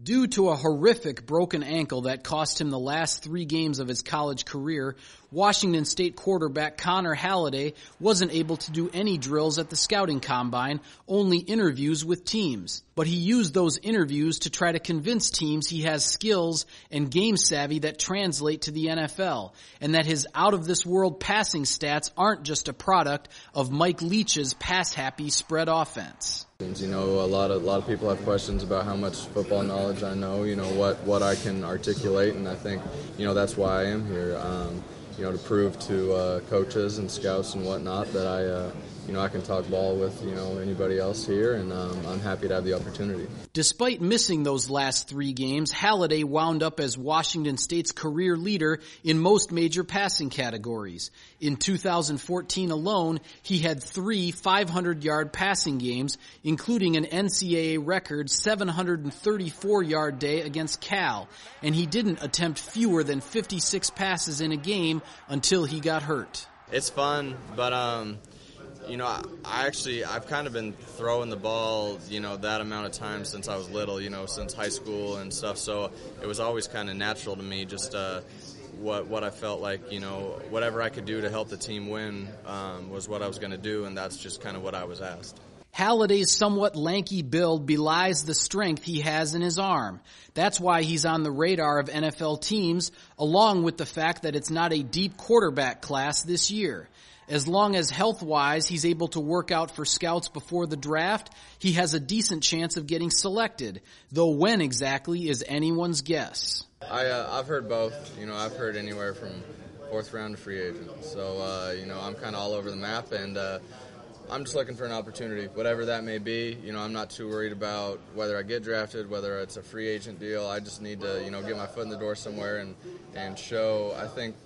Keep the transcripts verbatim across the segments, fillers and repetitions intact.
Due to a horrific broken ankle that cost him the last three games of his college career, Washington State quarterback Connor Halliday wasn't able to do any drills at the scouting combine, only interviews with teams. But he used those interviews to try to convince teams he has skills and game savvy that translate to the N F L, and that his out-of-this-world passing stats aren't just a product of Mike Leach's pass-happy spread offense. You know, a lot of a lot of people have questions about how much football knowledge I know, you know, what, what I can articulate, and I think, you know, that's why I am here, um, you know, to prove to uh, coaches and scouts and whatnot that I, uh, you know, I can talk ball with, you know, anybody else here, and um, I'm happy to have the opportunity. Despite missing those last three games, Halliday wound up as Washington State's career leader in most major passing categories. In two thousand fourteen alone, he had three five hundred yard passing games, including an N C double A record seven hundred thirty-four yard day against Cal, and he didn't attempt fewer than fifty-six passes in a game until he got hurt. It's fun, but um you know, I actually, I've kind of been throwing the ball, you know, that amount of time since I was little, you know, since high school and stuff. So it was always kind of natural to me, just uh, what what I felt like, you know, whatever I could do to help the team win um, was what I was going to do, and that's just kind of what I was asked. Halliday's somewhat lanky build belies the strength he has in his arm. That's why he's on the radar of N F L teams, along with the fact that it's not a deep quarterback class this year. As long as health-wise he's able to work out for scouts before the draft, he has a decent chance of getting selected, though when exactly is anyone's guess. I, uh, I've heard both. You know, I've heard anywhere from fourth round to free agent. So, uh, you know, I'm kind of all over the map, and uh, I'm just looking for an opportunity, whatever that may be. You know, I'm not too worried about whether I get drafted, whether it's a free agent deal. I just need to, you know, get my foot in the door somewhere and, and show. I think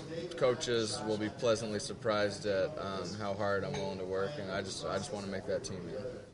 coaches will be pleasantly surprised at um, how hard I'm willing to work, and I just I just want to make that team in.